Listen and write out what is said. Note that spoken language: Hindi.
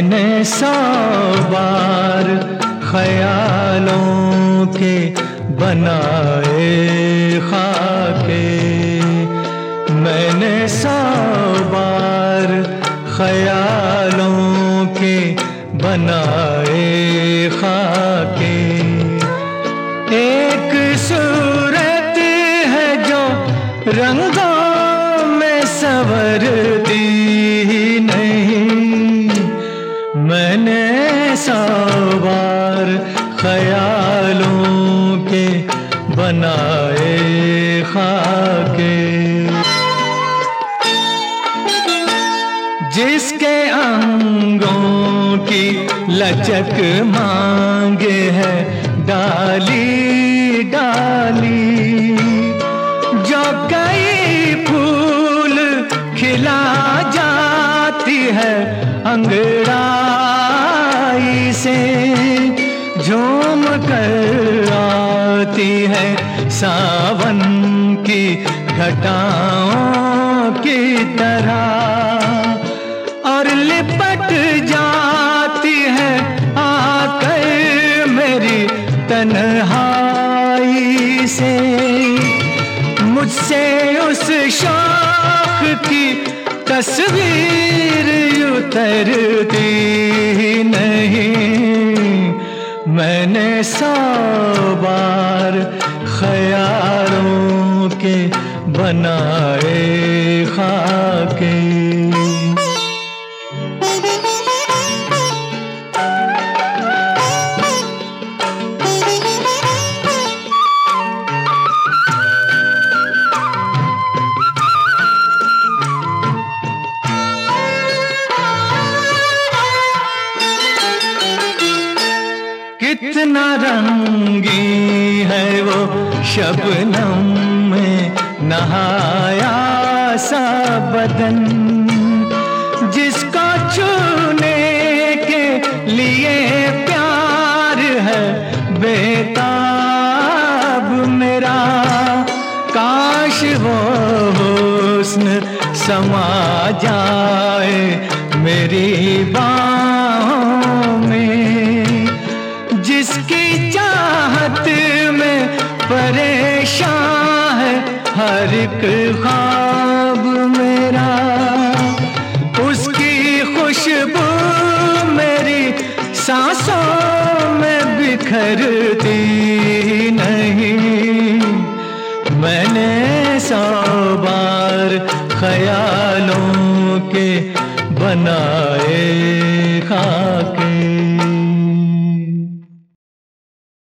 मैंने 100 बार ख्यालों के बनाए खाके, मैंने 100 बार ख्यालों के बनाए खाके। एक सूरत है जो रंगों में संवरती नहीं, मैंने 100 बार ख्यालों के बनाए खाके। जिसके अंगों की लचक मांगे है डाली डाली, जो कई फूल खिला जाती है अंगड़ाई से, झूम कर आती है सावन की घटाओं की तरह, और लिपट जाती है आकर मेरी तन्हाई से। मुझसे उस शौक की तस्वीर उतरती नहीं, मैंने 100 बार ख्यालों के बनाए खाके। कितना रंगी है वो शबनम में नहाया सा बदन, जिसको छूने के लिए प्यार है बेताब मेरा। काश वो हुस्न समा जाए मेरी बाहों में, जिसकी चाहत में परेशान है हर एक ख्वाब मेरा। उसकी खुशबू मेरी सांसों में बिखरती नहीं, मैंने 100 बार ख्यालों के बनाए खाके।